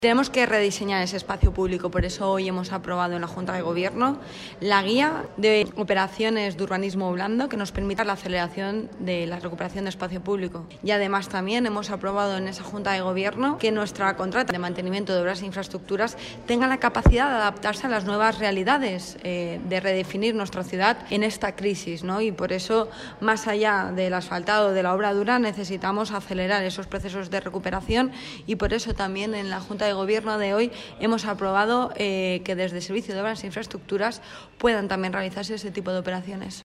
Tenemos que rediseñar ese espacio público, por eso hoy hemos aprobado en la Junta de Gobierno la guía de operaciones de urbanismo blando que nos permita la aceleración de la recuperación de espacio público. Y además también hemos aprobado en esa Junta de Gobierno que nuestra contrata de mantenimiento de obras e infraestructuras tenga la capacidad de adaptarse a las nuevas realidades, de redefinir nuestra ciudad en esta crisis, ¿no? Y por eso, más allá del asfaltado de la obra dura, necesitamos acelerar esos procesos de recuperación y por eso también en la Junta de Gobierno de hoy hemos aprobado que desde el Servicio de Obras e Infraestructuras puedan también realizarse ese tipo de operaciones.